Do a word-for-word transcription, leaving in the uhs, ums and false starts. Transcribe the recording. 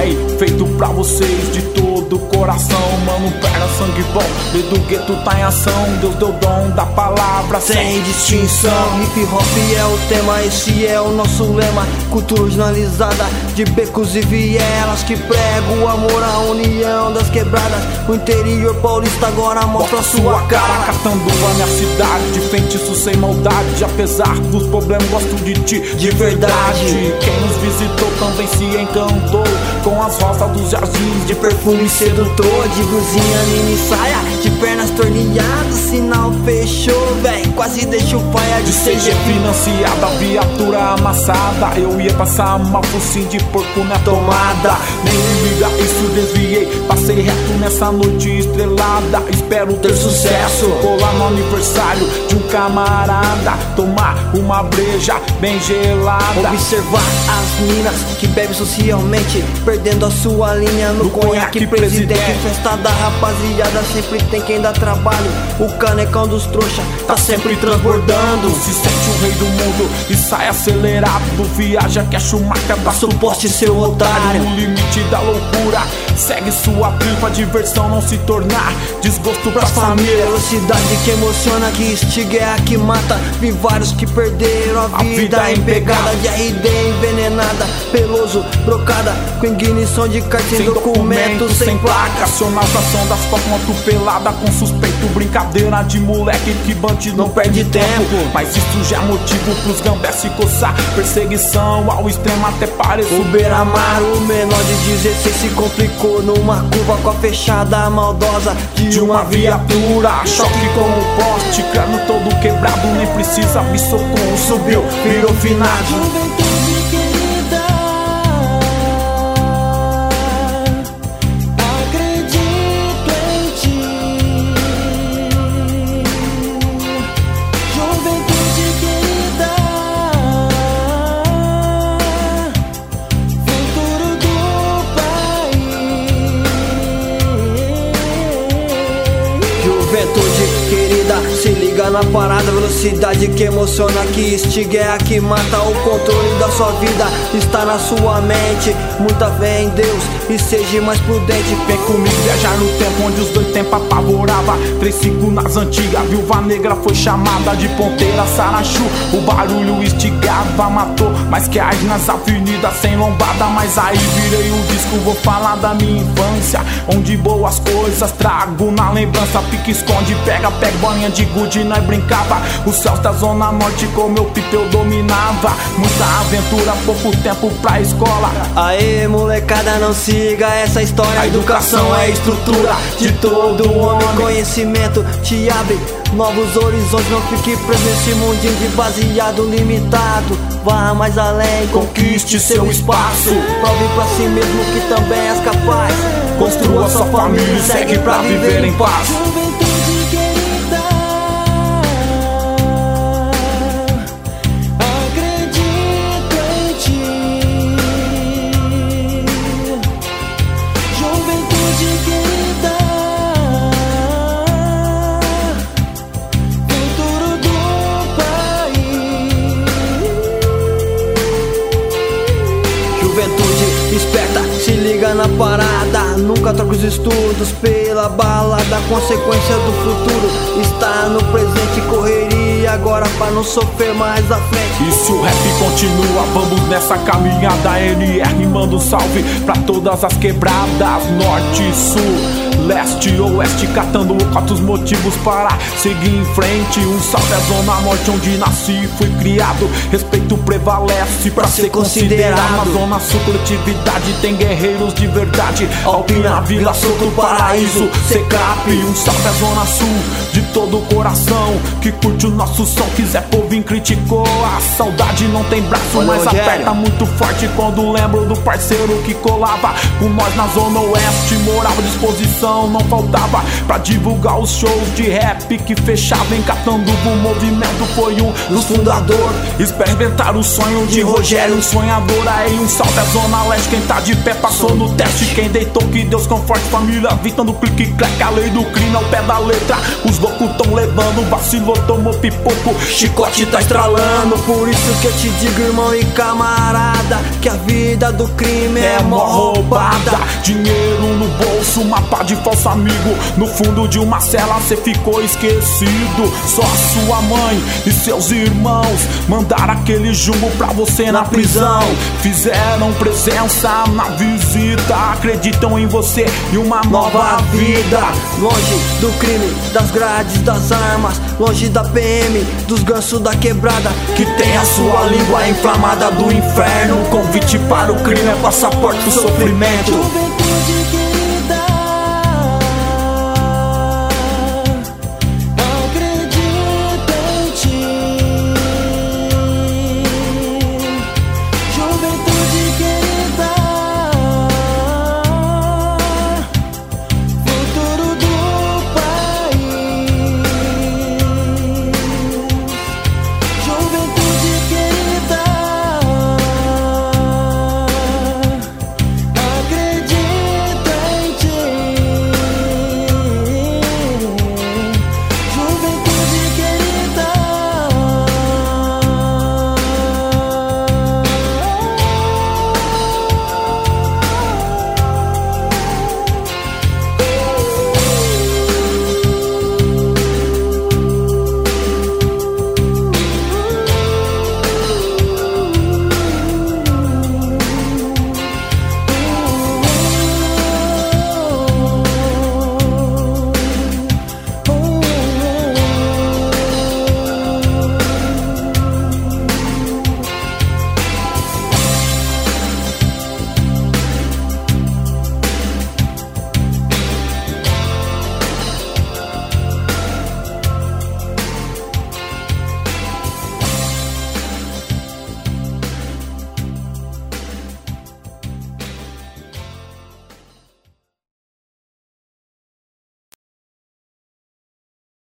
aí, feito pra vocês de todo coração. Mano, perna, sangue bom, desde o gueto tá em ação. Deus deu dom da palavra sem distinção. Hip hop é o tema, esse é o nosso lema. Cultura originalizada de becos e vielas, que prega o amor, a união das quebradas. O interior paulista agora mostra a sua cara. Catanduva, minha cidade, feitiço sem maldade. Apesar dos problemas, gosto de ti de verdade. Quem nos visitou também se encantou com as rosas dos jardins de perfume sedutor. De blusinha, mini saia, de pernas torneadas, sinal fechou, véi, quase deixou paia de de C G financiada, viatura amassada. Eu ia passar uma focinha de porco na tomada. Nem liga, isso desviei, passei reto nessa noite estrelada. Espero ter sucesso, colar no aniversário de um camarada, tomar uma breja bem gelada, observar as minas que bebem socialmente, perdendo a sua linha no, no conhaque presidente. presidente Festa da rapaziada, sempre tem quem dá trabalho. O canecão dos trouxa tá sempre transbordando. Se sente o rei do mundo e sai acelerado. Viaja que a Schumacher dá suporte, seu otário. No limite da loucura, segue sua tripa. Diversão não se tornar desgosto pras famílias. Velocidade que emociona, que instiga é a que mata. Vi vários que perderam a, a vida, vida em pegada de R D envenenada, peloso, brocada, com ignição de carta, sem, sem documento, documento, sem placa. Racionalização das fotos, uma atropelada com suspeito. Brincadeira de moleque que bandido não perde tempo. Mas isso já é motivo pros gambés se coçar. Perseguição ao extremo até parece o beira-mar. O menor de dezesseis se complicou numa curva com a fechada maldosa de, de uma viatura. Choque com o poste, crânio todo quebrado, nem precisa me socorro. Subiu, virou finado. Juventude querida, se liga na parada. Velocidade que emociona, que instiga é a que mata. O controle da sua vida está na sua mente. Muita fé em Deus e seja mais prudente. Vem comigo viajar no tempo onde os dois tempos apavorava. Três cinco nas antigas, Viúva Negra foi chamada de ponteira Sarachu. O barulho instigava, matou mais que as nas avenidas sem lombada. Mas aí virei o disco, vou falar da minha infância, onde boas coisas trago na lembrança. Pique, esconde, pega, pega, bolinha de gude, nós brincava. Os céus da zona norte com meu pipe eu dominava. Muita aventura, pouco tempo pra escola. Aê molecada, não siga essa história. A educação é a estrutura de todo homem. Conhecimento te abre novos horizontes. Não fique preso nesse mundinho de baseado limitado. Vá mais além, conquiste seu espaço. Prove pra si mesmo que também és capaz. Construa sua família e segue pra viver em paz. Juventude querida, acredito em ti. Juventude querida, futuro do país. Juventude esperta, se liga na parada. Nunca troca os estudos pela balada. Consequência do futuro está no presente. Correria agora pra não sofrer mais à frente. E se o rap continua, vamos nessa caminhada. N R manda um salve pra todas as quebradas, norte, sul, leste, oeste, catando quatro motivos para seguir em frente. Um salve à zona norte onde nasci e fui criado. Respeito prevalece pra ser considerado. Na zona sul, coletividade tem guerreiros de verdade. Alpina, Vila Soto, Paraíso, Secap. Um salve à zona sul de todo o coração que curte o nosso som. Quiser por vir, criticou. A saudade não tem braço, mas aperta muito forte quando lembro do parceiro que colava com nós na zona oeste. Morava à disposição, não faltava pra divulgar os shows de rap que fechava em Catanduva. O movimento foi um dos fundadores. Experimentar o sonho de Rogério, um sonhador. Aí um salve à zona leste, quem tá de pé passou no teste. Quem deitou, que Deus conforte família, vitando clique, clack, a lei do crime ao pé da letra. Os loucos tão levando, vacilou, tomou pipoco, chicote tá estralando. Por isso que eu te digo, irmão e camarada, que a vida vida do crime é, É mó mó roubada, dinheiro no bolso, uma pá de falso amigo. No fundo de uma cela cê ficou esquecido. Só sua mãe e seus irmãos mandaram aquele jumbo pra você na prisão. Fizeram presença na visita, acreditam em você e uma nova vida. Longe do crime, das grades, das armas, longe da P M, dos gansos da quebrada, Que tem a sua língua inflamada do inferno. Convite para o crime é passaporte do sofrimento. Juventude